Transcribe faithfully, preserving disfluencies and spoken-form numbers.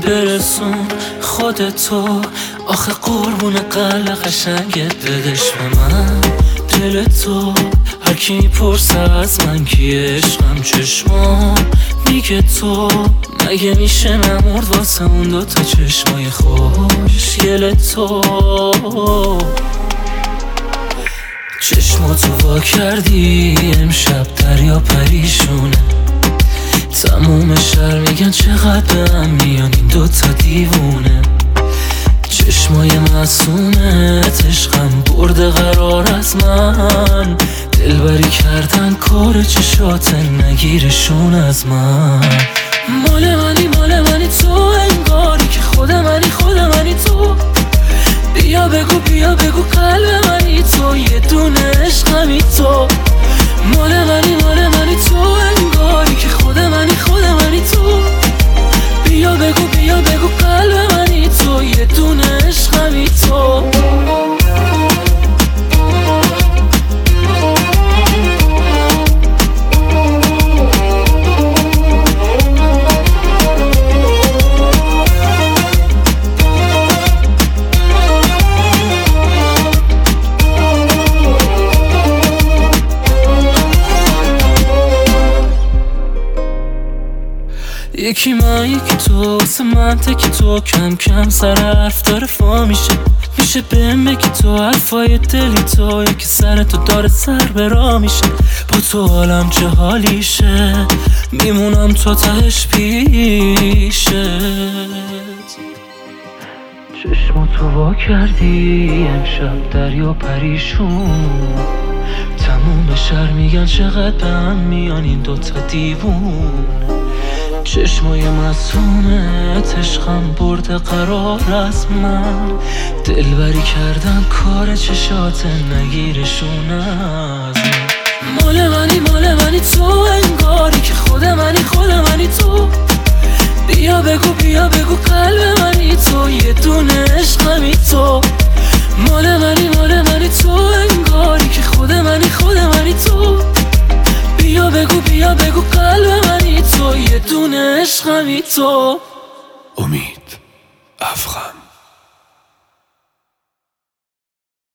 برسون خودتو، آخه قربون قلب قشنگت بدش به من دل تو. هر کی میپرسه از من کی عشقم، چشمام میگه تو. مگه میشه نمرد واسه اون دوتا چشمای خوشگل تو. چشماتو وا کردی امشب دریا پریشونه، تموم شهر میگن چقدر به هم میان این دوتا دیوونه. چشمای معصومت عشقم برده قرار از من، دلبری کردن کار چشات نگیرشون از من. مال منی مال منی تو، انگاری که خود منی خود منی تو. بیا بگو بیا بگو قلب منی تو، یه دونه عشقمی تو. مال منی مال منی تو، انگاری که خود منی خود منی تو. بیا بگو بیا بگو قلب منی تو، یه دونه عشقمی تو. یکی من یکی تو، واسه من تکی تو. کم کم سر حرف داره فا میشه، میشه بهم بگی تو حرفای دلی تو. یکی سر تو داره سر به راه میشه، با تو حالم چه حالیشه. میمونم تو تهش پیشت. چشماتو وا کردی امشب دریا پریشون، تموم شهر میگن چقدر به هم میان این دوتا دیوون. چشمای معصومت عشقم برده قرار از من، دلبری کردن کار چشات نگیرشون از من. مال منی مال منی تو، انگاری که خود منی خود منی تو. بیا بگو بیا بگو قلب منی تو، یه دونه عشقمی تو. مال منی مال منی تو، انگاری که خود منی خود منی تو. بیا بگو بیا بگو قلب منی تو، یه دونه عشقمی تو. امید افخم.